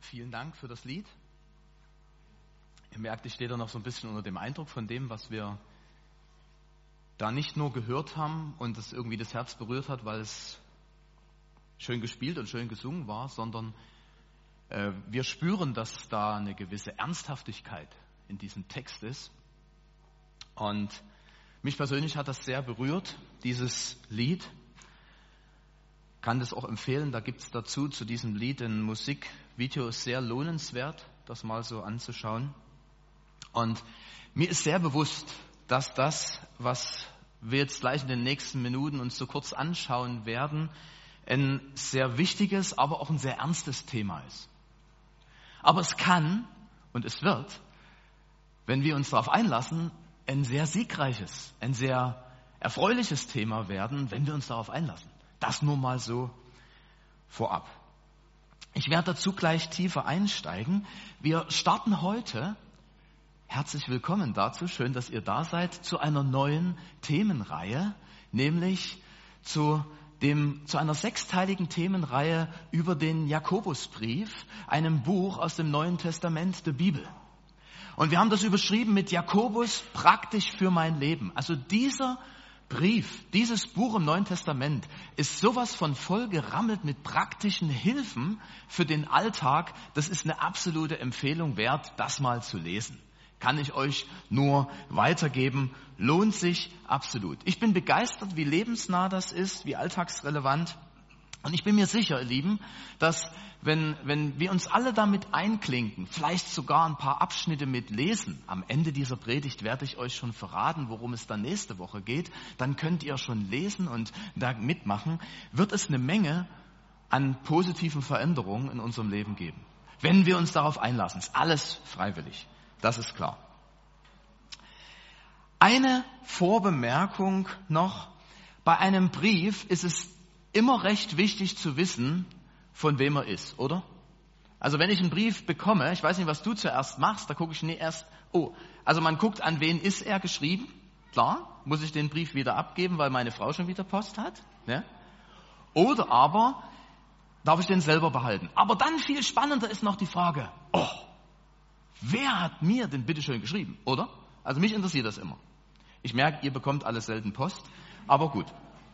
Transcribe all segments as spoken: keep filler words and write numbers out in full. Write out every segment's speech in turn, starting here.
Vielen Dank für das Lied. Ihr merkt, ich stehe da noch so ein bisschen unter dem Eindruck von dem, was wir da nicht nur gehört haben und es irgendwie das Herz berührt hat, weil es schön gespielt und schön gesungen war, sondern äh, wir spüren, dass da eine gewisse Ernsthaftigkeit in diesem Text ist. Und mich persönlich hat das sehr berührt, dieses Lied. Ich kann das auch empfehlen, da gibt es dazu, zu diesem Lied, ein Musikvideo, ist sehr lohnenswert, das mal so anzuschauen. Und mir ist sehr bewusst, dass das, was wir jetzt gleich in den nächsten Minuten uns so kurz anschauen werden, ein sehr wichtiges, aber auch ein sehr ernstes Thema ist. Aber es kann und es wird, wenn wir uns darauf einlassen, ein sehr siegreiches, ein sehr erfreuliches Thema werden, wenn wir uns darauf einlassen. Das nur mal so vorab. Ich werde dazu gleich tiefer einsteigen. Wir starten heute, herzlich willkommen dazu, schön, dass ihr da seid, zu einer neuen Themenreihe, nämlich zu dem, zu einer sechsteiligen Themenreihe über den Jakobusbrief, einem Buch aus dem Neuen Testament der Bibel. Und wir haben das überschrieben mit Jakobus praktisch für mein Leben. Also dieser Brief, dieses Buch im Neuen Testament ist sowas von voll gerammelt mit praktischen Hilfen für den Alltag. Das ist eine absolute Empfehlung wert, das mal zu lesen. Kann ich euch nur weitergeben. Lohnt sich absolut. Ich bin begeistert, wie lebensnah das ist, wie alltagsrelevant. Und ich bin mir sicher, ihr Lieben, dass wenn, wenn wir uns alle damit einklinken, vielleicht sogar ein paar Abschnitte mit lesen, am Ende dieser Predigt werde ich euch schon verraten, worum es dann nächste Woche geht, dann könnt ihr schon lesen und da mitmachen, wird es eine Menge an positiven Veränderungen in unserem Leben geben. Wenn wir uns darauf einlassen, ist alles freiwillig, das ist klar. Eine Vorbemerkung noch, bei einem Brief ist es immer recht wichtig zu wissen, von wem er ist, oder? Also wenn ich einen Brief bekomme, ich weiß nicht, was du zuerst machst, da gucke ich nicht erst, oh, also man guckt, an wen ist er geschrieben, klar, muss ich den Brief wieder abgeben, weil meine Frau schon wieder Post hat, ne? Oder aber, darf ich den selber behalten? Aber dann viel spannender ist noch die Frage, oh, wer hat mir denn bitteschön geschrieben, oder? Also mich interessiert das immer. Ich merke, ihr bekommt alle selten Post, aber gut.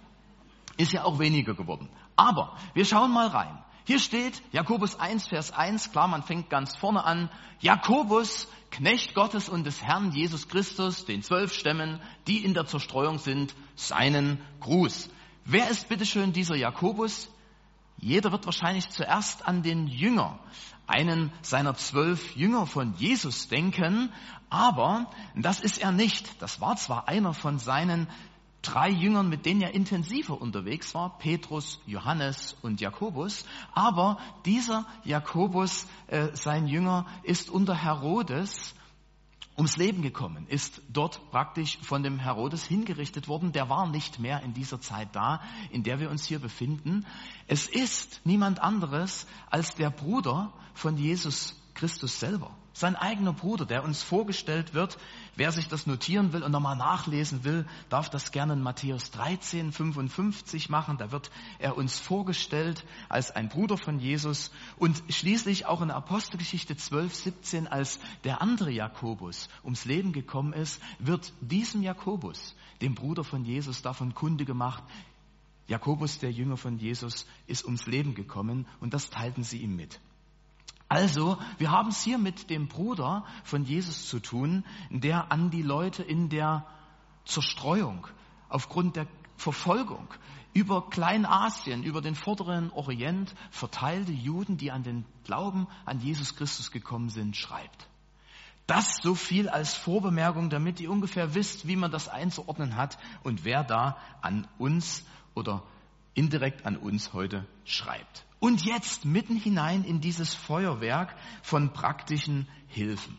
Ist ja auch weniger geworden. Aber wir schauen mal rein. Hier steht Jakobus eins, Vers eins, klar, man fängt ganz vorne an. Jakobus, Knecht Gottes und des Herrn Jesus Christus, den zwölf Stämmen, die in der Zerstreuung sind, seinen Gruß. Wer ist bitteschön dieser Jakobus? Jeder wird wahrscheinlich zuerst an den Jünger, einen seiner zwölf Jünger von Jesus denken, aber das ist er nicht. Das war zwar einer von seinen drei Jüngern, mit denen er intensiver unterwegs war, Petrus, Johannes und Jakobus, aber dieser Jakobus, äh, sein Jünger, ist unter Herodes ums Leben gekommen, ist dort praktisch von dem Herodes hingerichtet worden. Der war nicht mehr in dieser Zeit da, in der wir uns hier befinden. Es ist niemand anderes als der Bruder von Jesus Christus selber. Sein eigener Bruder, der uns vorgestellt wird. Wer sich das notieren will und nochmal nachlesen will, darf das gerne in Matthäus dreizehn, fünfundfünfzig machen. Da wird er uns vorgestellt als ein Bruder von Jesus. Und schließlich auch in Apostelgeschichte zwölf, siebzehn, als der andere Jakobus ums Leben gekommen ist, wird diesem Jakobus, dem Bruder von Jesus, davon Kunde gemacht. Jakobus, der Jünger von Jesus, ist ums Leben gekommen und das teilten sie ihm mit. Also, wir haben es hier mit dem Bruder von Jesus zu tun, der an die Leute in der Zerstreuung, aufgrund der Verfolgung, über Kleinasien, über den vorderen Orient verteilte Juden, die an den Glauben an Jesus Christus gekommen sind, schreibt. Das so viel als Vorbemerkung, damit ihr ungefähr wisst, wie man das einzuordnen hat und wer da an uns oder indirekt an uns heute schreibt. Und jetzt mitten hinein in dieses Feuerwerk von praktischen Hilfen.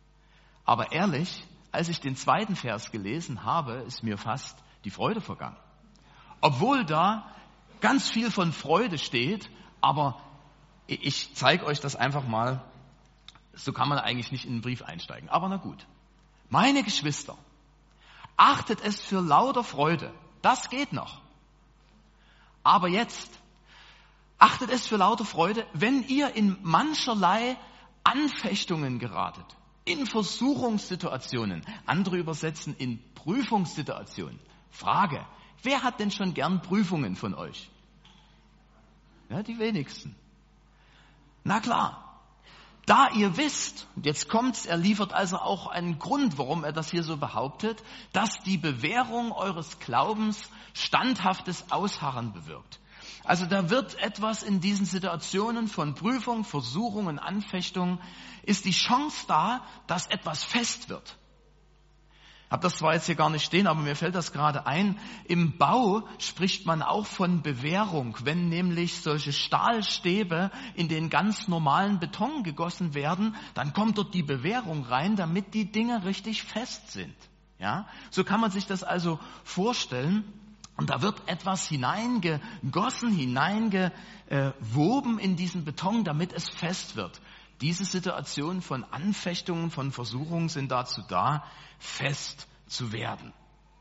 Aber ehrlich, als ich den zweiten Vers gelesen habe, ist mir fast die Freude vergangen. Obwohl da ganz viel von Freude steht, aber ich zeige euch das einfach mal, so kann man eigentlich nicht in den Brief einsteigen. Aber na gut. Meine Geschwister, achtet es für lauter Freude, das geht noch. Aber jetzt, Achtet es für lauter Freude, wenn ihr in mancherlei Anfechtungen geratet, in Versuchungssituationen. Andere übersetzen in Prüfungssituationen. Frage, wer hat denn schon gern Prüfungen von euch? Ja, die wenigsten. Na klar. Da ihr wisst, und jetzt kommt's, er liefert also auch einen Grund, warum er das hier so behauptet, dass die Bewährung eures Glaubens standhaftes Ausharren bewirkt. Also da wird etwas in diesen Situationen von Prüfung, Versuchung und Anfechtung, ist die Chance da, dass etwas fest wird. Ich habe das zwar jetzt hier gar nicht stehen, aber mir fällt das gerade ein. Im Bau spricht man auch von Bewährung, wenn nämlich solche Stahlstäbe in den ganz normalen Beton gegossen werden, dann kommt dort die Bewährung rein, damit die Dinge richtig fest sind. Ja, so kann man sich das also vorstellen. Und da wird etwas hineingegossen, hineingewoben in diesen Beton, damit es fest wird. Diese Situationen von Anfechtungen, von Versuchungen sind dazu da, fest zu werden.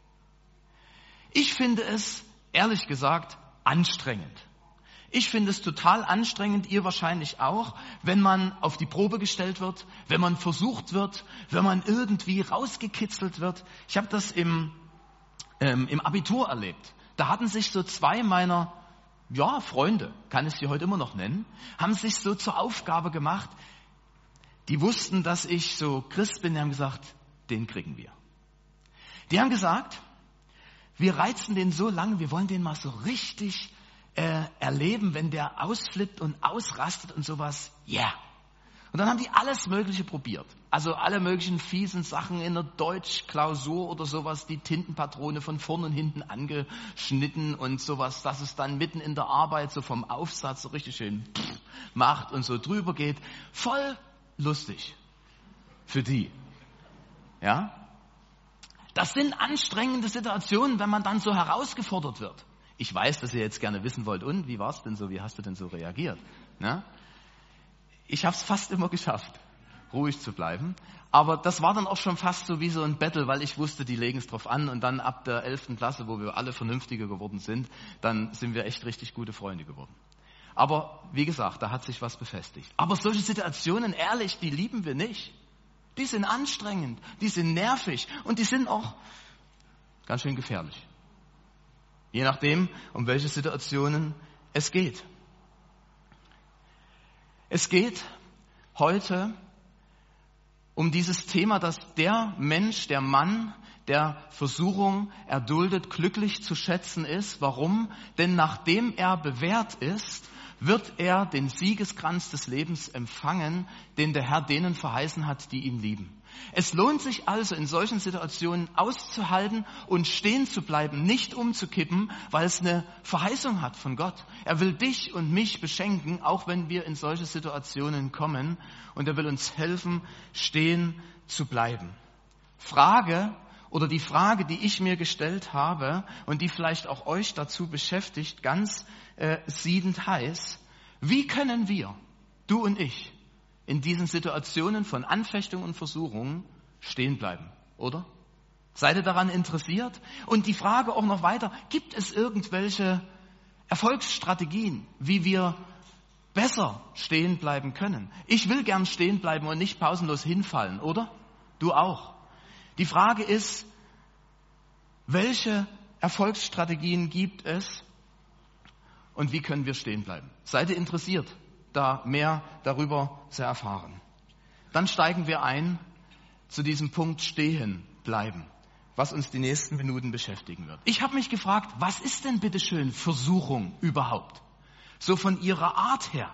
Ich finde es, ehrlich gesagt, anstrengend. Ich finde es total anstrengend, ihr wahrscheinlich auch, wenn man auf die Probe gestellt wird, wenn man versucht wird, wenn man irgendwie rausgekitzelt wird. Ich habe das im, ähm, im Abitur erlebt. Da hatten sich so zwei meiner ja, Freunde, kann ich sie heute immer noch nennen, haben sich so zur Aufgabe gemacht, die wussten, dass ich so Christ bin, die haben gesagt, den kriegen wir. Die haben gesagt, wir reizen den so lange, wir wollen den mal so richtig äh, erleben, wenn der ausflippt und ausrastet und sowas, ja. Yeah. Und dann haben die alles Mögliche probiert. Also alle möglichen fiesen Sachen in der Deutschklausur oder sowas, die Tintenpatrone von vorn und hinten angeschnitten und sowas, dass es dann mitten in der Arbeit so vom Aufsatz so richtig schön macht und so drüber geht. Voll lustig für die. Ja? Das sind anstrengende Situationen, wenn man dann so herausgefordert wird. Ich weiß, dass ihr jetzt gerne wissen wollt, und wie war es denn so, wie hast du denn so reagiert? Na? Ich habe es fast immer geschafft, ruhig zu bleiben. Aber das war dann auch schon fast so wie so ein Battle, weil ich wusste, die legen es drauf an. Und dann ab der elften Klasse, wo wir alle vernünftiger geworden sind, dann sind wir echt richtig gute Freunde geworden. Aber wie gesagt, da hat sich was befestigt. Aber solche Situationen, ehrlich, die lieben wir nicht. Die sind anstrengend, die sind nervig und die sind auch ganz schön gefährlich. Je nachdem, um welche Situationen es geht. Es geht heute um dieses Thema, dass der Mensch, der Mann, der Versuchung erduldet, glücklich zu schätzen ist. Warum? Denn nachdem er bewährt ist, wird er den Siegeskranz des Lebens empfangen, den der Herr denen verheißen hat, die ihn lieben. Es lohnt sich also, in solchen Situationen auszuhalten und stehen zu bleiben, nicht umzukippen, weil es eine Verheißung hat von Gott. Er will dich und mich beschenken, auch wenn wir in solche Situationen kommen, und er will uns helfen, stehen zu bleiben. Frage oder die Frage, die ich mir gestellt habe und die vielleicht auch euch dazu beschäftigt, ganz äh, siedend heiß: Wie können wir, du und ich, in diesen Situationen von Anfechtung und Versuchungen stehen bleiben, oder? Seid ihr daran interessiert? Und die Frage auch noch weiter: Gibt es irgendwelche Erfolgsstrategien, wie wir besser stehen bleiben können? Ich will gern stehen bleiben und nicht pausenlos hinfallen, oder? Du auch. Die Frage ist, welche Erfolgsstrategien gibt es und wie können wir stehen bleiben? Seid ihr interessiert, da mehr darüber zu erfahren? Dann steigen wir ein zu diesem Punkt stehen bleiben, was uns die nächsten Minuten beschäftigen wird. Ich habe mich gefragt, was ist denn bitteschön Versuchung überhaupt? So von ihrer Art her.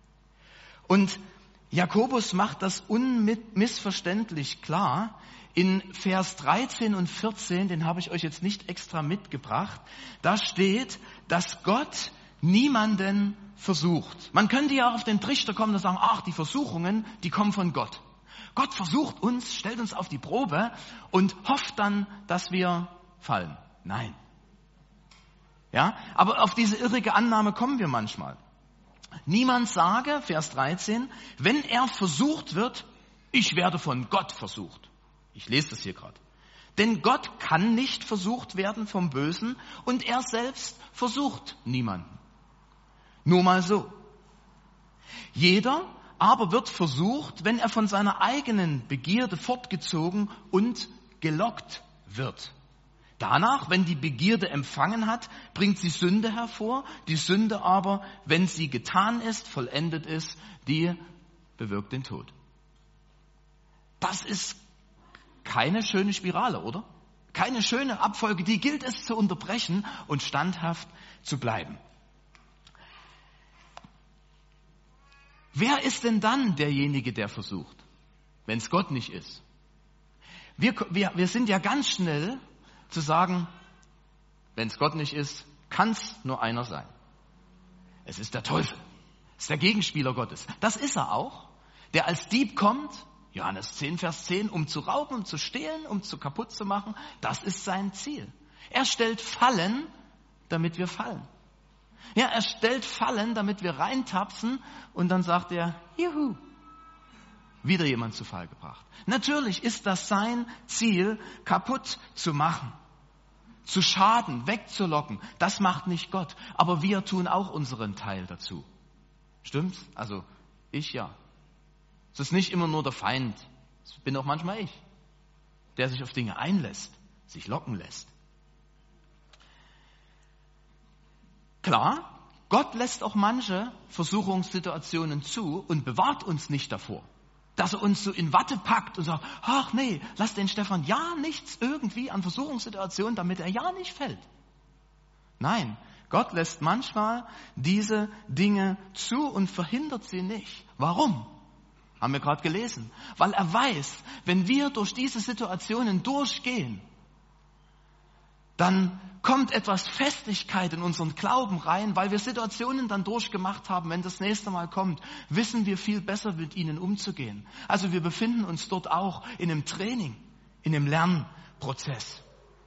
Und Jakobus macht das unmissverständlich klar. In Vers dreizehn und vierzehn, den habe ich euch jetzt nicht extra mitgebracht, da steht, dass Gott niemanden versucht. Man könnte ja auch auf den Trichter kommen und sagen, ach, die Versuchungen, die kommen von Gott. Gott versucht uns, stellt uns auf die Probe und hofft dann, dass wir fallen. Nein. Ja, aber auf diese irrige Annahme kommen wir manchmal. Niemand sage, Vers dreizehn, wenn er versucht wird, ich werde von Gott versucht. Ich lese das hier gerade. Denn Gott kann nicht versucht werden vom Bösen und er selbst versucht niemanden. Nur mal so. Jeder aber wird versucht, wenn er von seiner eigenen Begierde fortgezogen und gelockt wird. Danach, wenn die Begierde empfangen hat, bringt sie Sünde hervor. Die Sünde aber, wenn sie getan ist, vollendet ist, die bewirkt den Tod. Das ist keine schöne Spirale, oder? Keine schöne Abfolge, die gilt es zu unterbrechen und standhaft zu bleiben. Wer ist denn dann derjenige, der versucht, wenn es Gott nicht ist? Wir, wir, wir sind ja ganz schnell zu sagen, wenn es Gott nicht ist, kann es nur einer sein. Es ist der Teufel. Es ist der Gegenspieler Gottes. Das ist er auch, der als Dieb kommt, Johannes zehn, Vers zehn, um zu rauben, um zu stehlen, um zu kaputt zu machen. Das ist sein Ziel. Er stellt Fallen, damit wir fallen. Ja, er stellt Fallen, damit wir reintapsen und dann sagt er, juhu, wieder jemand zu Fall gebracht. Natürlich ist das sein Ziel, kaputt zu machen, zu schaden, wegzulocken. Das macht nicht Gott. Aber wir tun auch unseren Teil dazu. Stimmt's? Also ich ja. Es ist nicht immer nur der Feind. Es bin auch manchmal ich, der sich auf Dinge einlässt, sich locken lässt. Klar, Gott lässt auch manche Versuchungssituationen zu und bewahrt uns nicht davor. Dass er uns so in Watte packt und sagt, ach nee, lass den Stefan ja nichts irgendwie an Versuchungssituationen, damit er ja nicht fällt. Nein, Gott lässt manchmal diese Dinge zu und verhindert sie nicht. Warum? Haben wir gerade gelesen. Weil er weiß, wenn wir durch diese Situationen durchgehen, dann kommt etwas Festigkeit in unseren Glauben rein, weil wir Situationen dann durchgemacht haben. Wenn das nächste Mal kommt, wissen wir viel besser, mit ihnen umzugehen. Also wir befinden uns dort auch in einem Training, in einem Lernprozess.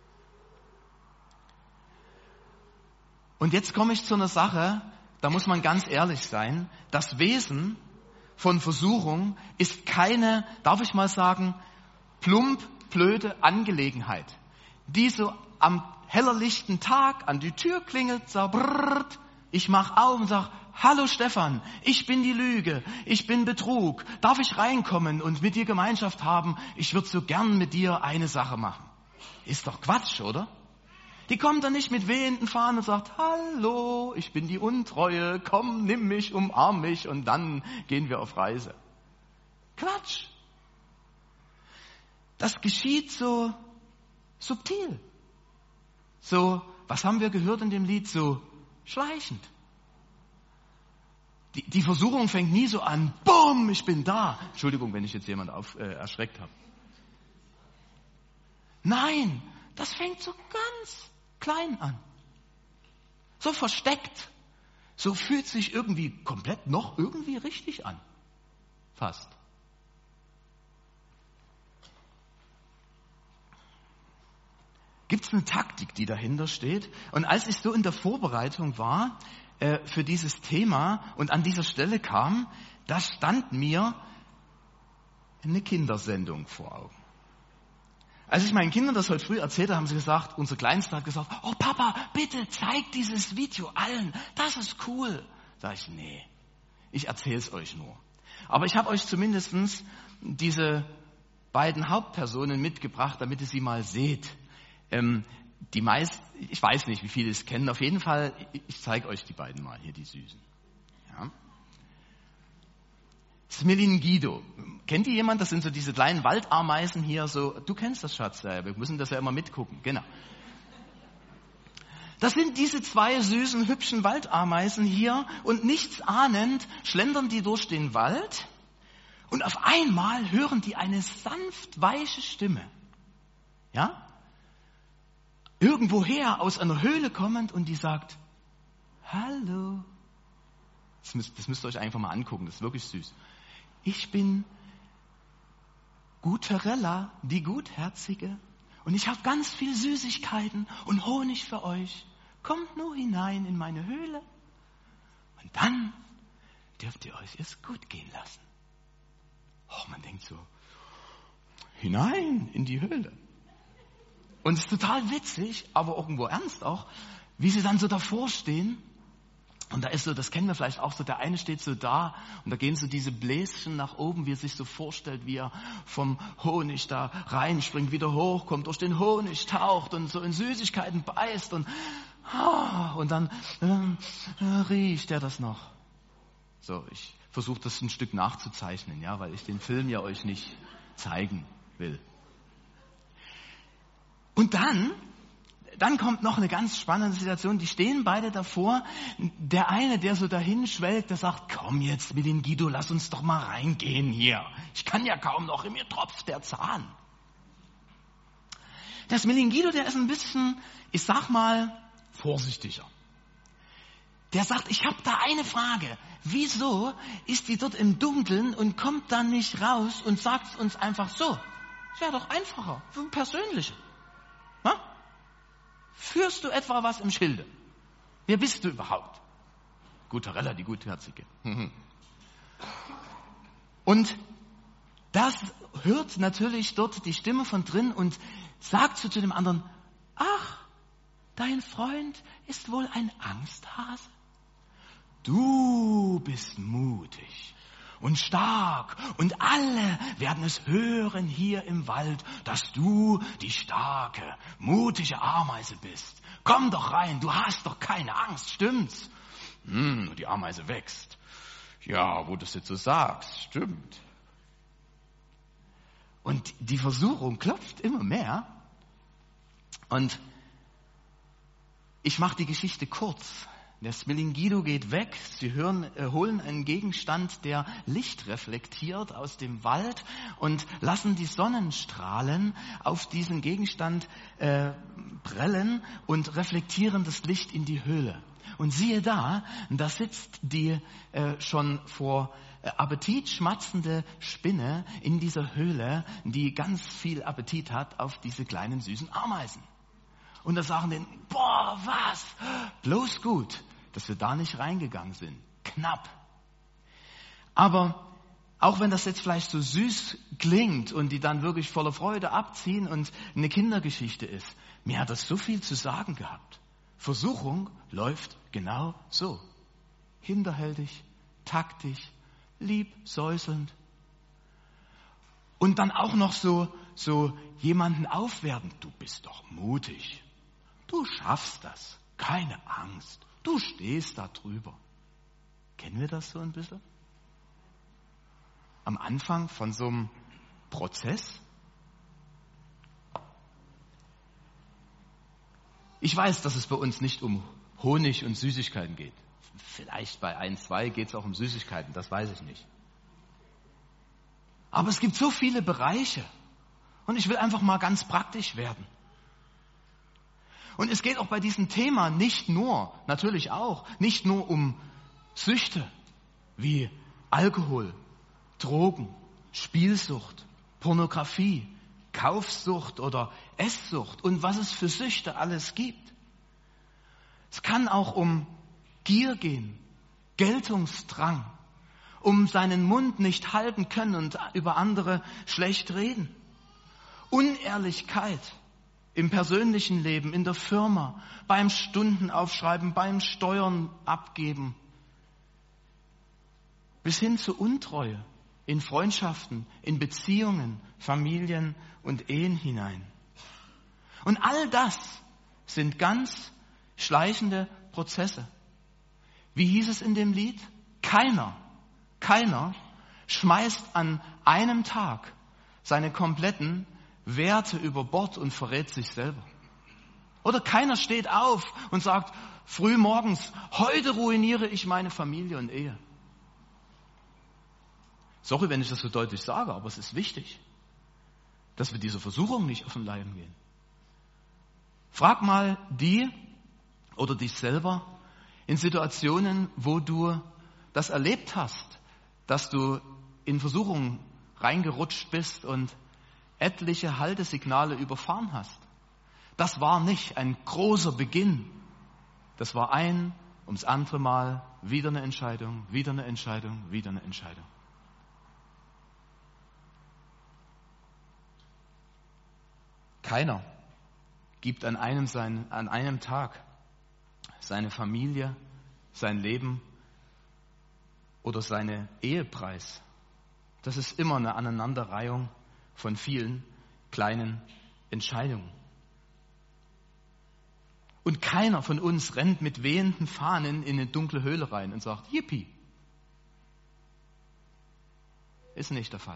Und jetzt komme ich zu einer Sache, da muss man ganz ehrlich sein. Das Wesen von Versuchung ist keine, darf ich mal sagen, plump, blöde Angelegenheit, die so am hellerlichten Tag an die Tür klingelt, sagt, brrrt, ich mach auf und sag, hallo Stefan, ich bin die Lüge, ich bin Betrug, darf ich reinkommen und mit dir Gemeinschaft haben? Ich würde so gern mit dir eine Sache machen. Ist doch Quatsch, oder? Die kommt dann nicht mit wehenden Fahnen und sagt, hallo, ich bin die Untreue, komm, nimm mich, umarm mich und dann gehen wir auf Reise. Quatsch. Das geschieht so subtil. So, was haben wir gehört in dem Lied? So schleichend. Die, die Versuchung fängt nie so an, bumm, ich bin da. Entschuldigung, wenn ich jetzt jemand auf, äh, erschreckt habe. Nein, das fängt so ganz klein an. So versteckt. So fühlt sich irgendwie komplett noch irgendwie richtig an. Fast. Gibt es eine Taktik, die dahinter steht? Und als ich so in der Vorbereitung war äh, für dieses Thema und an dieser Stelle kam, da stand mir eine Kindersendung vor Augen. Als ich meinen Kindern das heute früh erzählte, haben sie gesagt, unser Kleinster hat gesagt, oh Papa, bitte zeig dieses Video allen, das ist cool. Sag ich, nee, ich erzähle es euch nur. Aber ich habe euch zumindest diese beiden Hauptpersonen mitgebracht, damit ihr sie mal seht. Ähm, die meisten, ich weiß nicht, wie viele es kennen, auf jeden Fall, ich zeige euch die beiden mal, hier die Süßen. Ja. Smilin Guido. Kennt ihr jemand? Das sind so diese kleinen Waldameisen hier, so, du kennst das, Schatz, ja, wir müssen das ja immer mitgucken, genau. Das sind diese zwei süßen, hübschen Waldameisen hier und nichts ahnend schlendern die durch den Wald und auf einmal hören die eine sanft weiche Stimme. Ja? Irgendwoher aus einer Höhle kommend und die sagt, hallo. Das müsst, das müsst ihr euch einfach mal angucken, das ist wirklich süß. Ich bin Guterella, die Gutherzige, und ich habe ganz viel Süßigkeiten und Honig für euch. Kommt nur hinein in meine Höhle und dann dürft ihr euch es gut gehen lassen. Oh, man denkt so, hinein in die Höhle. Und es ist total witzig, aber irgendwo ernst auch, wie sie dann so davor stehen Und da ist so, das kennen wir vielleicht auch so, der eine steht so da und da gehen so diese Bläschen nach oben, wie er sich so vorstellt, wie er vom Honig da reinspringt, wieder hochkommt, durch den Honig taucht und so in Süßigkeiten beißt und, und dann äh, riecht er das noch. So, ich versuche das ein Stück nachzuzeichnen, ja, weil ich den Film ja euch nicht zeigen will. Und dann... Dann kommt noch eine ganz spannende Situation, die stehen beide davor. Der eine, der so dahin schwelgt, der sagt, komm jetzt mit den Guido, lass uns doch mal reingehen hier. Ich kann ja kaum noch, in mir tropft der Zahn. Der Smilingido, der ist ein bisschen, ich sag mal, vorsichtiger. Der sagt, ich habe da eine Frage. Wieso ist die dort im Dunkeln und kommt dann nicht raus und sagt es uns einfach so? Ist ja doch einfacher, persönlicher. Na? Führst du etwa was im Schilde? Wer bist du überhaupt? Gutarella, die Gutherzige. Und das hört natürlich dort die Stimme von drin und sagt so zu dem anderen, ach, dein Freund ist wohl ein Angsthase? Du bist mutig und stark und alle werden es hören hier im Wald, dass du die starke, mutige Ameise bist. Komm doch rein, du hast doch keine Angst, stimmt's? Hm, die Ameise wächst. Ja, wo du es jetzt so sagst, stimmt. Und die Versuchung klopft immer mehr. Und ich mache die Geschichte kurz. Der Smilingido geht weg, sie hören, äh, holen einen Gegenstand, der Licht reflektiert aus dem Wald und lassen die Sonnenstrahlen auf diesen Gegenstand äh, prellen und reflektieren das Licht in die Höhle. Und siehe da, da sitzt die äh, schon vor äh, Appetit schmatzende Spinne in dieser Höhle, die ganz viel Appetit hat auf diese kleinen süßen Ameisen. Und da sagen denen, boah, was? Bloß gut, dass wir da nicht reingegangen sind. Knapp. Aber auch wenn das jetzt vielleicht so süß klingt und die dann wirklich voller Freude abziehen und eine Kindergeschichte ist, mir hat das so viel zu sagen gehabt. Versuchung läuft genau so. Hinterhältig, taktisch, lieb, säuselnd. Und dann auch noch so, so jemanden aufwerten. Du bist doch mutig. Du schaffst das. Keine Angst. Du stehst da drüber. Kennen wir das so ein bisschen? Am Anfang von so einem Prozess? Ich weiß, dass es bei uns nicht um Honig und Süßigkeiten geht. Vielleicht bei ein, zwei geht es auch um Süßigkeiten, das weiß ich nicht. Aber es gibt so viele Bereiche. Und ich will einfach mal ganz praktisch werden. Und es geht auch bei diesem Thema nicht nur, natürlich auch, nicht nur um Süchte wie Alkohol, Drogen, Spielsucht, Pornografie, Kaufsucht oder Esssucht und was es für Süchte alles gibt. Es kann auch um Gier gehen, Geltungsdrang, um seinen Mund nicht halten können und über andere schlecht reden. Unehrlichkeit im persönlichen Leben, in der Firma, beim Stundenaufschreiben, beim Steuern abgeben, bis hin zu Untreue in Freundschaften, in Beziehungen, Familien und Ehen hinein. Und all das sind ganz schleichende Prozesse. Wie hieß es in dem Lied? Keiner, keiner schmeißt an einem Tag seine kompletten Werte über Bord und verrät sich selber. Oder keiner steht auf und sagt, früh morgens, heute ruiniere ich meine Familie und Ehe. Sorry, wenn ich das so deutlich sage, aber es ist wichtig, dass wir dieser Versuchung nicht auf den Leim gehen. Frag mal die oder dich selber in Situationen, wo du das erlebt hast, dass du in Versuchungen reingerutscht bist und etliche Haltesignale überfahren hast. Das war nicht ein großer Beginn. Das war ein ums andere Mal wieder eine Entscheidung, wieder eine Entscheidung, wieder eine Entscheidung. Keiner gibt an einem, sein, an einem Tag seine Familie, sein Leben oder seine Ehe preis. Das ist immer eine Aneinanderreihung von vielen kleinen Entscheidungen. Und keiner von uns rennt mit wehenden Fahnen in eine dunkle Höhle rein und sagt, Yippie. Ist nicht der Fall.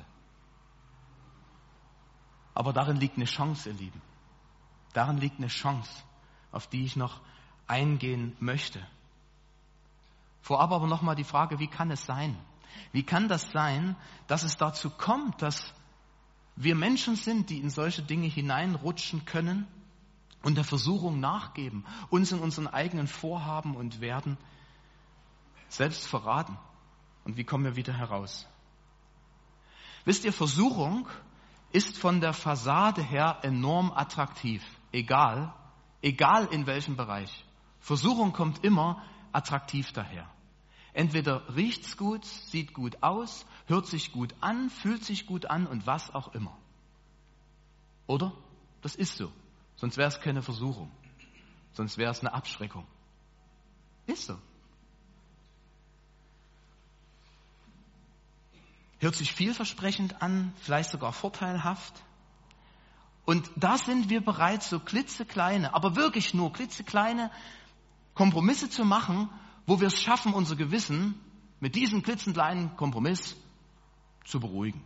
Aber darin liegt eine Chance, ihr Lieben. Darin liegt eine Chance, auf die ich noch eingehen möchte. Vorab aber nochmal die Frage, wie kann es sein? Wie kann das sein, dass es dazu kommt, dass wir Menschen sind, die in solche Dinge hineinrutschen können und der Versuchung nachgeben, uns in unseren eigenen Vorhaben und Werten selbst verraten? Und wie kommen wir wieder heraus? Wisst ihr, Versuchung ist von der Fassade her enorm attraktiv, egal, egal in welchem Bereich. Versuchung kommt immer attraktiv daher. Entweder riecht's gut, sieht gut aus, hört sich gut an, fühlt sich gut an und was auch immer. Oder? Das ist so. Sonst wäre es keine Versuchung. Sonst wäre es eine Abschreckung. Ist so. Hört sich vielversprechend an, vielleicht sogar vorteilhaft. Und da sind wir bereit, so klitzekleine, aber wirklich nur klitzekleine Kompromisse zu machen, wo wir es schaffen, unser Gewissen mit diesem klitzekleinen Kompromiss zu beruhigen,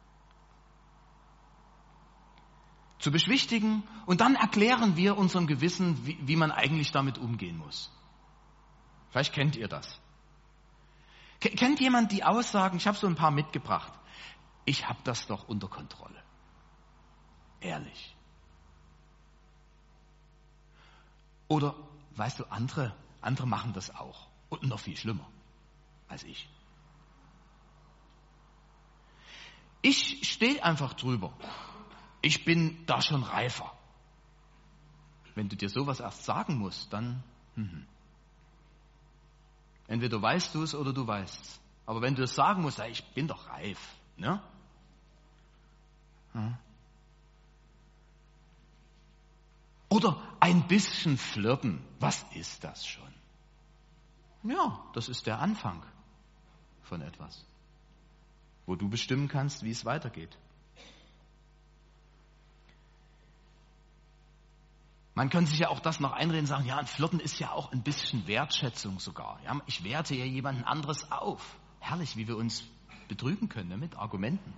zu beschwichtigen, und dann erklären wir unserem Gewissen, wie, wie man eigentlich damit umgehen muss. Vielleicht kennt ihr das. Kennt jemand die Aussagen, ich habe so ein paar mitgebracht, ich habe das doch unter Kontrolle. Ehrlich. Oder, weißt du, andere, andere machen das auch. Und noch viel schlimmer als ich. Ich stehe einfach drüber. Ich bin da schon reifer. Wenn du dir sowas erst sagen musst, dann hm. Entweder weißt du es oder du weißt es. Aber wenn du es sagen musst, ich bin doch reif. Ne? Hm. Oder ein bisschen flirten. Was ist das schon? Ja, das ist der Anfang von etwas, wo du bestimmen kannst, wie es weitergeht. Man kann sich ja auch das noch einreden und sagen, ja, ein Flirten ist ja auch ein bisschen Wertschätzung sogar. Ja, ich werte ja jemanden anderes auf. Herrlich, wie wir uns betrügen können, ne, mit Argumenten.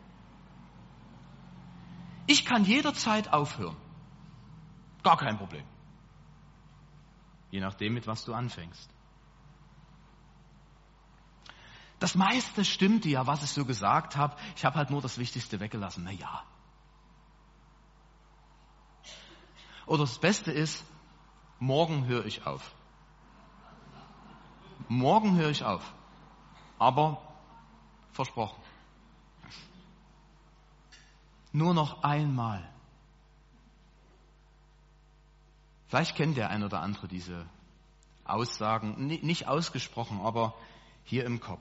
Ich kann jederzeit aufhören. Gar kein Problem. Je nachdem, mit was du anfängst. Das meiste stimmte ja, was ich so gesagt habe. Ich habe halt nur das Wichtigste weggelassen. Na ja. Oder das Beste ist, morgen höre ich auf. Morgen höre ich auf. Aber versprochen. Nur noch einmal. Vielleicht kennt der ein oder andere diese Aussagen, nicht ausgesprochen, aber hier im Kopf.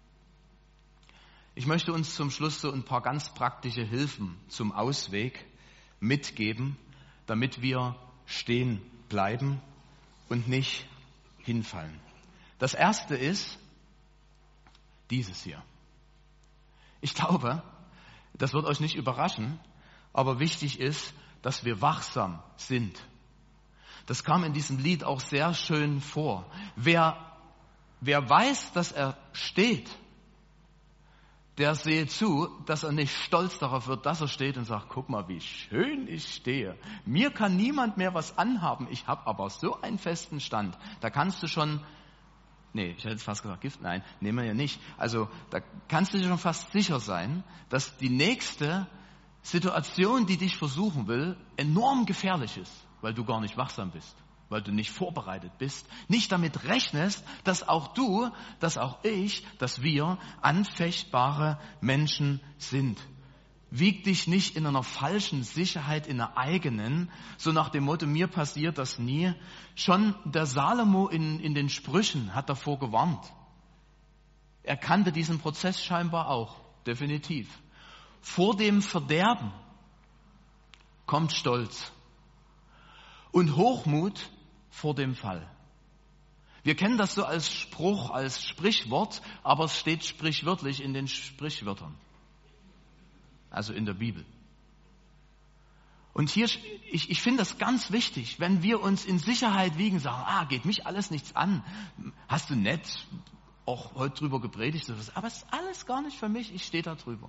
Ich möchte uns zum Schluss so ein paar ganz praktische Hilfen zum Ausweg mitgeben, damit wir stehen bleiben und nicht hinfallen. Das erste ist dieses hier. Ich glaube, das wird euch nicht überraschen, aber wichtig ist, dass wir wachsam sind. Das kam in diesem Lied auch sehr schön vor. Wer, wer weiß, dass er steht, der sehe zu, dass er nicht stolz darauf wird, dass er steht und sagt, guck mal, wie schön ich stehe. Mir kann niemand mehr was anhaben, ich habe aber so einen festen Stand. Da kannst du schon, nee, ich hätte jetzt fast gesagt Gift, nein, nehmen wir ja nicht. Also da kannst du dir schon fast sicher sein, dass die nächste Situation, die dich versuchen will, enorm gefährlich ist, weil du gar nicht wachsam bist, weil du nicht vorbereitet bist, nicht damit rechnest, dass auch du, dass auch ich, dass wir anfechtbare Menschen sind. Wieg dich nicht in einer falschen Sicherheit, in einer eigenen, so nach dem Motto, mir passiert das nie. Schon der Salomo in, in den Sprüchen hat davor gewarnt. Er kannte diesen Prozess scheinbar auch, definitiv. Vor dem Verderben kommt Stolz und Hochmut vor dem Fall. Wir kennen das so als Spruch, als Sprichwort, aber es steht sprichwörtlich in den Sprichwörtern. Also in der Bibel. Und hier, ich, ich finde das ganz wichtig, wenn wir uns in Sicherheit wiegen, sagen, ah, geht mich alles nichts an. Hast du nett auch heute drüber gepredigt, aber es ist alles gar nicht für mich, ich stehe da drüber.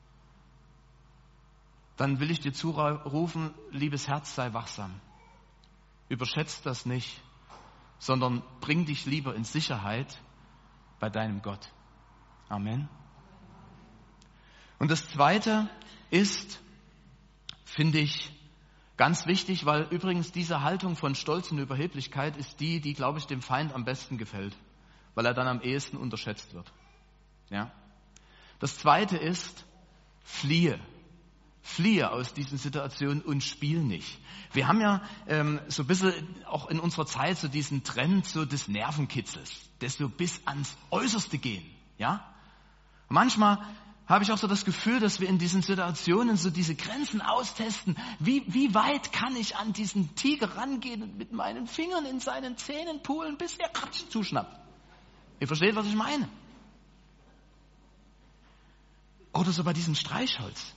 Dann will ich dir zurufen, liebes Herz, sei wachsam. Überschätzt das nicht, sondern bring dich lieber in Sicherheit bei deinem Gott. Amen. Und das Zweite ist, finde ich, ganz wichtig, weil übrigens diese Haltung von Stolz und Überheblichkeit ist die, die, glaube ich, dem Feind am besten gefällt, weil er dann am ehesten unterschätzt wird. Ja? Das Zweite ist, fliehe. Fliehe aus diesen Situationen und spiel nicht. Wir haben ja ähm, so ein bisschen auch in unserer Zeit so diesen Trend so des Nervenkitzels, des so bis ans Äußerste gehen. Ja? Manchmal habe ich auch so das Gefühl, dass wir in diesen Situationen so diese Grenzen austesten. Wie, wie weit kann ich an diesen Tiger rangehen und mit meinen Fingern in seinen Zähnen poolen, bis er Kratsch zuschnappt? Ihr versteht, was ich meine? Oder so bei diesem Streichholz.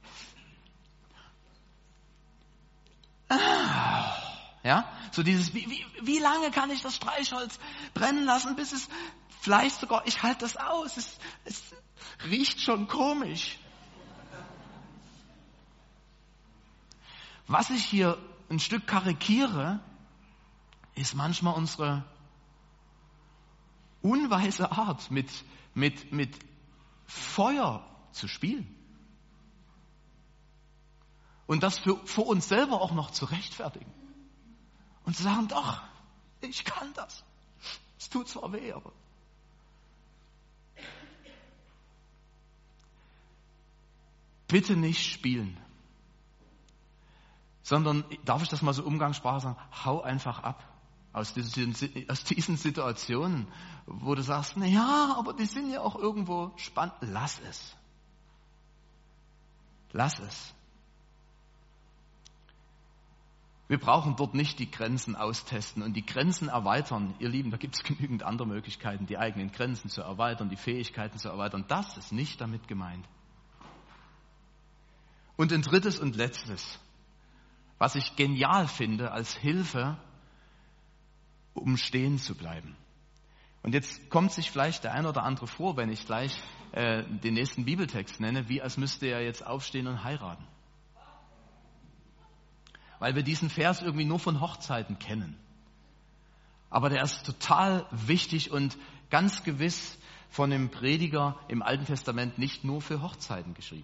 Ah, ja, so dieses, wie, wie, wie lange kann ich das Streichholz brennen lassen, bis es vielleicht sogar, ich halte das aus, es, es riecht schon komisch. Was ich hier ein Stück karikiere, ist manchmal unsere unweise Art, mit, mit, mit Feuer zu spielen. Und das für, für uns selber auch noch zu rechtfertigen. Und zu sagen, doch, ich kann das. Es tut zwar weh, aber... Bitte nicht spielen. Sondern, darf ich das mal so umgangssprachlich sagen, hau einfach ab. Aus diesen, aus diesen Situationen, wo du sagst, na ja, aber die sind ja auch irgendwo spannend. Lass es. Lass es. Wir brauchen dort nicht die Grenzen austesten und die Grenzen erweitern. Ihr Lieben, da gibt es genügend andere Möglichkeiten, die eigenen Grenzen zu erweitern, die Fähigkeiten zu erweitern. Das ist nicht damit gemeint. Und ein drittes und letztes, was ich genial finde als Hilfe, um stehen zu bleiben. Und jetzt kommt sich vielleicht der ein oder andere vor, wenn ich gleich äh, den nächsten Bibeltext nenne, wie als müsste er jetzt aufstehen und heiraten. Weil wir diesen Vers irgendwie nur von Hochzeiten kennen. Aber der ist total wichtig und ganz gewiss von dem Prediger im Alten Testament nicht nur für Hochzeiten geschrieben.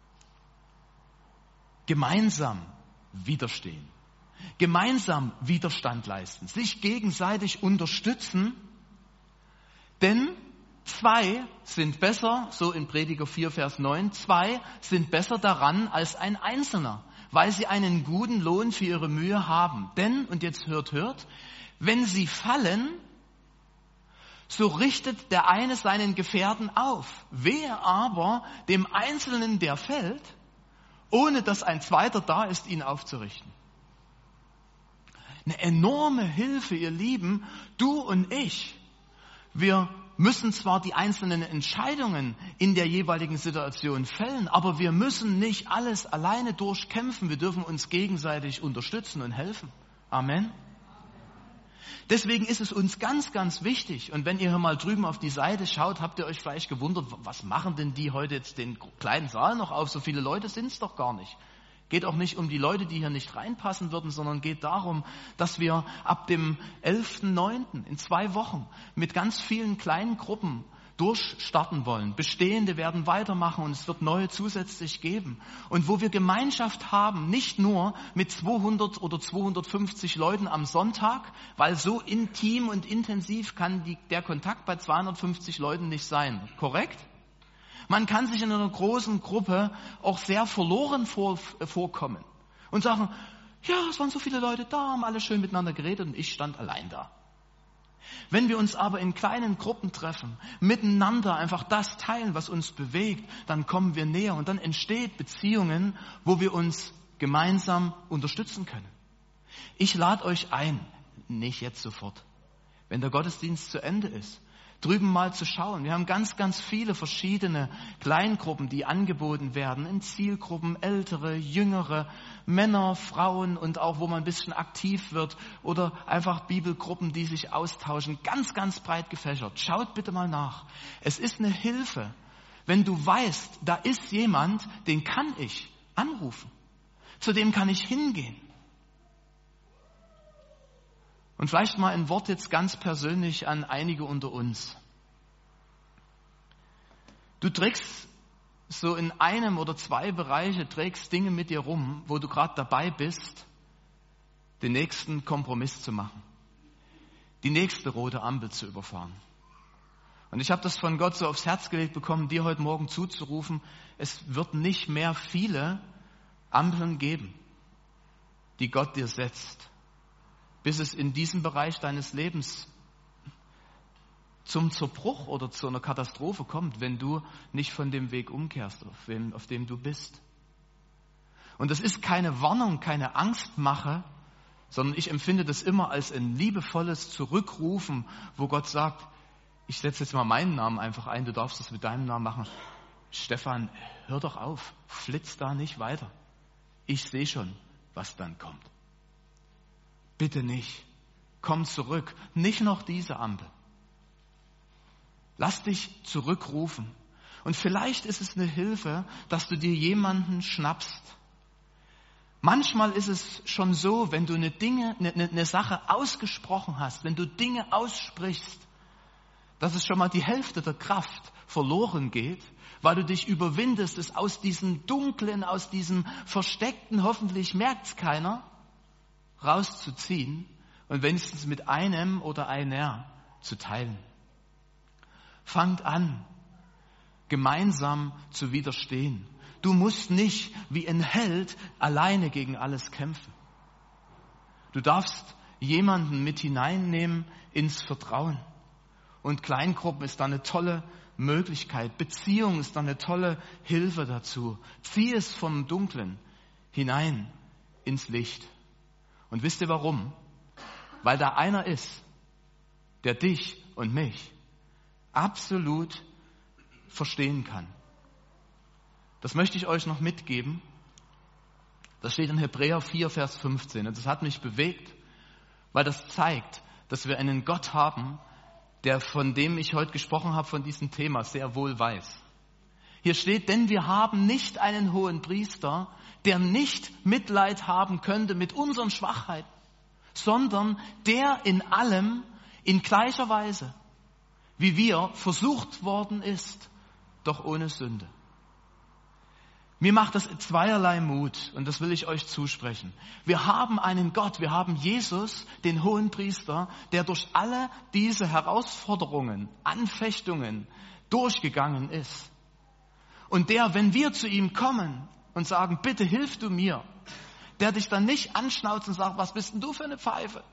Gemeinsam widerstehen. Gemeinsam Widerstand leisten. Sich gegenseitig unterstützen. Denn zwei sind besser, so in Prediger vier, Vers neun, zwei sind besser daran als ein Einzelner, weil sie einen guten Lohn für ihre Mühe haben. Denn, und jetzt hört, hört, wenn sie fallen, so richtet der eine seinen Gefährten auf. Wehe aber dem Einzelnen, der fällt, ohne dass ein Zweiter da ist, ihn aufzurichten. Eine enorme Hilfe, ihr Lieben, du und ich. Wir müssen zwar die einzelnen Entscheidungen in der jeweiligen Situation fällen, aber wir müssen nicht alles alleine durchkämpfen. Wir dürfen uns gegenseitig unterstützen und helfen. Amen. Deswegen ist es uns ganz, ganz wichtig. Und wenn ihr hier mal drüben auf die Seite schaut, habt ihr euch vielleicht gewundert, was machen denn die heute jetzt den kleinen Saal noch auf? So viele Leute sind es doch gar nicht. Geht auch nicht um die Leute, die hier nicht reinpassen würden, sondern geht darum, dass wir ab dem elften neunten in zwei Wochen mit ganz vielen kleinen Gruppen durchstarten wollen. Bestehende werden weitermachen und es wird neue zusätzlich geben. Und wo wir Gemeinschaft haben, nicht nur mit zweihundert oder zweihundertfünfzig Leuten am Sonntag, weil so intim und intensiv kann die, der Kontakt bei zweihundertfünfzig Leuten nicht sein. Korrekt? Man kann sich in einer großen Gruppe auch sehr verloren vor, vorkommen und sagen, ja, es waren so viele Leute da, haben alle schön miteinander geredet und ich stand allein da. Wenn wir uns aber in kleinen Gruppen treffen, miteinander einfach das teilen, was uns bewegt, dann kommen wir näher und dann entsteht Beziehungen, wo wir uns gemeinsam unterstützen können. Ich lade euch ein, nicht jetzt sofort, wenn der Gottesdienst zu Ende ist, drüben mal zu schauen. Wir haben ganz, ganz viele verschiedene Kleingruppen, die angeboten werden, in Zielgruppen, ältere, jüngere, Männer, Frauen und auch, wo man ein bisschen aktiv wird oder einfach Bibelgruppen, die sich austauschen, ganz, ganz breit gefächert. Schaut bitte mal nach. Es ist eine Hilfe, wenn du weißt, da ist jemand, den kann ich anrufen. Zu dem kann ich hingehen. Und vielleicht mal ein Wort jetzt ganz persönlich an einige unter uns. Du trägst so in einem oder zwei Bereiche, trägst Dinge mit dir rum, wo du gerade dabei bist, den nächsten Kompromiss zu machen, die nächste rote Ampel zu überfahren. Und ich habe das von Gott so aufs Herz gelegt bekommen, dir heute Morgen zuzurufen, es wird nicht mehr viele Ampeln geben, die Gott dir setzt, bis es in diesem Bereich deines Lebens zum Zerbruch oder zu einer Katastrophe kommt, wenn du nicht von dem Weg umkehrst, auf dem, auf dem du bist. Und das ist keine Warnung, keine Angstmache, sondern ich empfinde das immer als ein liebevolles Zurückrufen, wo Gott sagt, ich setze jetzt mal meinen Namen einfach ein, du darfst es mit deinem Namen machen. Stefan, hör doch auf, flitz da nicht weiter. Ich sehe schon, was dann kommt. Bitte nicht. Komm zurück. Nicht noch diese Ampel. Lass dich zurückrufen. Und vielleicht ist es eine Hilfe, dass du dir jemanden schnappst. Manchmal ist es schon so, wenn du eine Dinge, eine, eine Sache ausgesprochen hast, wenn du Dinge aussprichst, dass es schon mal die Hälfte der Kraft verloren geht, weil du dich überwindest, es aus diesem Dunklen, aus diesem Versteckten, hoffentlich merkt's keiner, rauszuziehen und wenigstens mit einem oder einer zu teilen. Fangt an, gemeinsam zu widerstehen. Du musst nicht wie ein Held alleine gegen alles kämpfen. Du darfst jemanden mit hineinnehmen ins Vertrauen. Und Kleingruppen ist da eine tolle Möglichkeit. Beziehung ist da eine tolle Hilfe dazu. Zieh es vom Dunklen hinein ins Licht. Und wisst ihr warum? Weil da einer ist, der dich und mich absolut verstehen kann. Das möchte ich euch noch mitgeben. Das steht in Hebräer vier, Vers fünfzehn. Und das hat mich bewegt, weil das zeigt, dass wir einen Gott haben, der, von dem ich heute gesprochen habe, von diesem Thema sehr wohl weiß. Hier steht, denn wir haben nicht einen hohen Priester, der nicht Mitleid haben könnte mit unseren Schwachheiten, sondern der in allem in gleicher Weise, wie wir, versucht worden ist, doch ohne Sünde. Mir macht das zweierlei Mut und das will ich euch zusprechen. Wir haben einen Gott, wir haben Jesus, den hohen Priester, der durch alle diese Herausforderungen, Anfechtungen durchgegangen ist. Und der, wenn wir zu ihm kommen und sagen, bitte hilf du mir, der dich dann nicht anschnauzt und sagt, was bist denn du für eine Pfeife?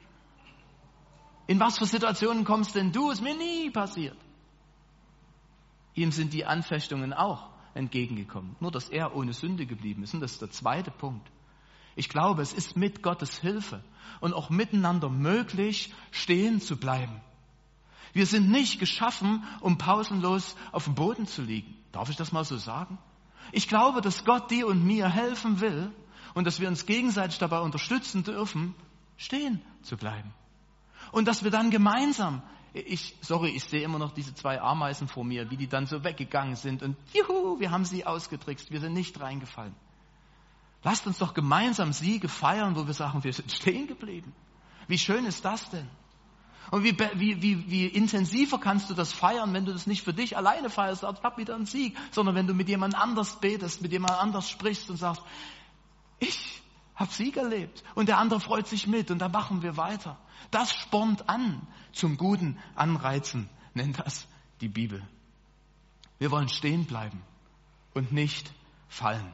In was für Situationen kommst denn du? Ist mir nie passiert. Ihm sind die Anfechtungen auch entgegengekommen. Nur, dass er ohne Sünde geblieben ist. Und das ist der zweite Punkt. Ich glaube, es ist mit Gottes Hilfe und auch miteinander möglich, stehen zu bleiben. Wir sind nicht geschaffen, um pausenlos auf dem Boden zu liegen. Darf ich das mal so sagen? Ich glaube, dass Gott dir und mir helfen will und dass wir uns gegenseitig dabei unterstützen dürfen, stehen zu bleiben. Und dass wir dann gemeinsam, ich, sorry, ich sehe immer noch diese zwei Ameisen vor mir, wie die dann so weggegangen sind und juhu, wir haben sie ausgetrickst, wir sind nicht reingefallen. Lasst uns doch gemeinsam Siege feiern, wo wir sagen, wir sind stehen geblieben. Wie schön ist das denn? Und wie, wie, wie, wie intensiver kannst du das feiern, wenn du das nicht für dich alleine feierst, ich hab wieder einen Sieg, sondern wenn du mit jemand anders betest, mit jemand anders sprichst und sagst, ich habe Sieg erlebt und der andere freut sich mit und dann machen wir weiter. Das spornt an zum guten Anreizen, nennt das die Bibel. Wir wollen stehen bleiben und nicht fallen.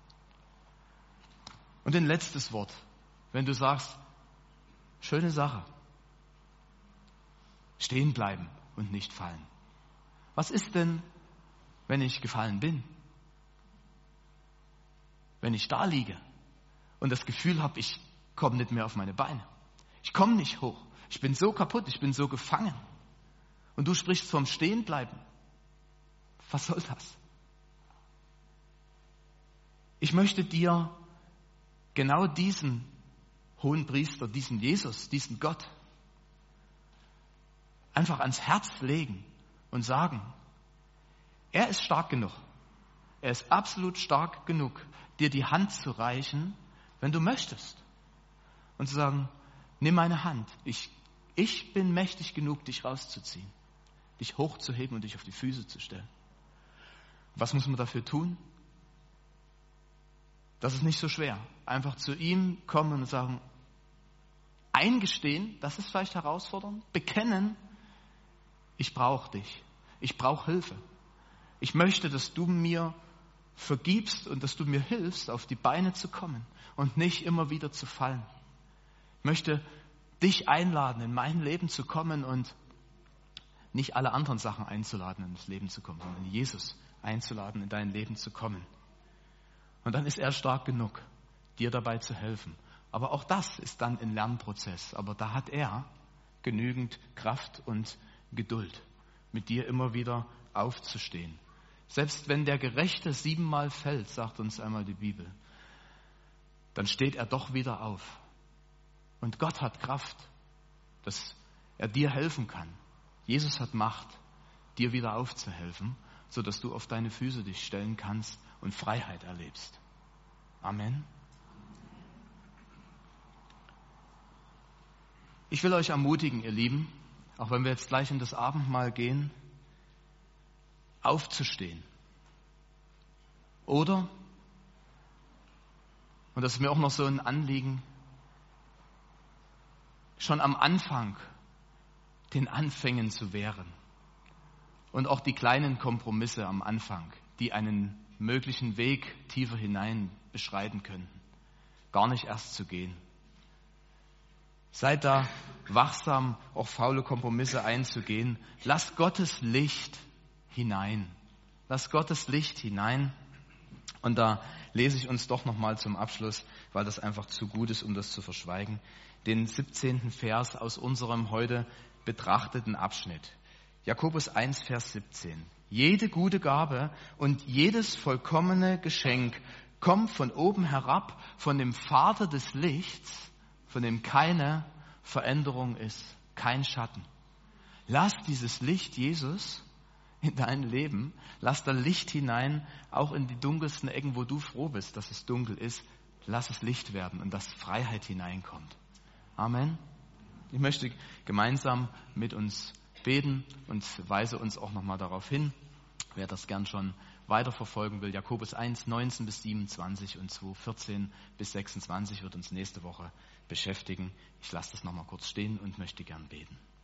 Und ein letztes Wort, wenn du sagst, schöne Sache, stehen bleiben und nicht fallen. Was ist denn, wenn ich gefallen bin? Wenn ich da liege und das Gefühl habe, ich komme nicht mehr auf meine Beine. Ich komme nicht hoch. Ich bin so kaputt, ich bin so gefangen. Und du sprichst vom Stehenbleiben. Was soll das? Ich möchte dir genau diesen Hohenpriester, diesen Jesus, diesen Gott einfach ans Herz legen und sagen, er ist stark genug. Er ist absolut stark genug, dir die Hand zu reichen, wenn du möchtest. Und zu sagen, nimm meine Hand. Ich, ich bin mächtig genug, dich rauszuziehen, dich hochzuheben und dich auf die Füße zu stellen. Was muss man dafür tun? Das ist nicht so schwer. Einfach zu ihm kommen und sagen, eingestehen, das ist vielleicht herausfordernd, bekennen, ich brauche dich, ich brauche Hilfe. Ich möchte, dass du mir vergibst und dass du mir hilfst, auf die Beine zu kommen und nicht immer wieder zu fallen. Ich möchte dich einladen, in mein Leben zu kommen und nicht alle anderen Sachen einzuladen, in das Leben zu kommen, sondern Jesus einzuladen, in dein Leben zu kommen. Und dann ist er stark genug, dir dabei zu helfen. Aber auch das ist dann ein Lernprozess. Aber da hat er genügend Kraft und Geduld, mit dir immer wieder aufzustehen. Selbst wenn der Gerechte siebenmal fällt, sagt uns einmal die Bibel, dann steht er doch wieder auf. Und Gott hat Kraft, dass er dir helfen kann. Jesus hat Macht, dir wieder aufzuhelfen, sodass du auf deine Füße dich stellen kannst und Freiheit erlebst. Amen. Ich will euch ermutigen, ihr Lieben, auch wenn wir jetzt gleich in das Abendmahl gehen, aufzustehen. Oder, und das ist mir auch noch so ein Anliegen, schon am Anfang den Anfängen zu wehren. Und auch die kleinen Kompromisse am Anfang, die einen möglichen Weg tiefer hinein beschreiten könnten, gar nicht erst zu gehen. Seid da wachsam, auch faule Kompromisse einzugehen. Lass Gottes Licht hinein. Lass Gottes Licht hinein. Und da lese ich uns doch nochmal zum Abschluss, weil das einfach zu gut ist, um das zu verschweigen, den siebzehnten Vers aus unserem heute betrachteten Abschnitt. Jakobus eins, Vers siebzehn. Jede gute Gabe und jedes vollkommene Geschenk kommt von oben herab, von dem Vater des Lichts, von dem keine Veränderung ist, kein Schatten. Lass dieses Licht Jesus in dein Leben, lass da Licht hinein, auch in die dunkelsten Ecken, wo du froh bist, dass es dunkel ist. Lass es Licht werden und dass Freiheit hineinkommt. Amen. Ich möchte gemeinsam mit uns beten und weise uns auch nochmal darauf hin, wer das gern schon weiterverfolgen will. Jakobus eins, neunzehn bis siebenundzwanzig und zwei, vierzehn bis sechsundzwanzig wird uns nächste Woche beschäftigen. Ich lasse das nochmal kurz stehen und möchte gern beten.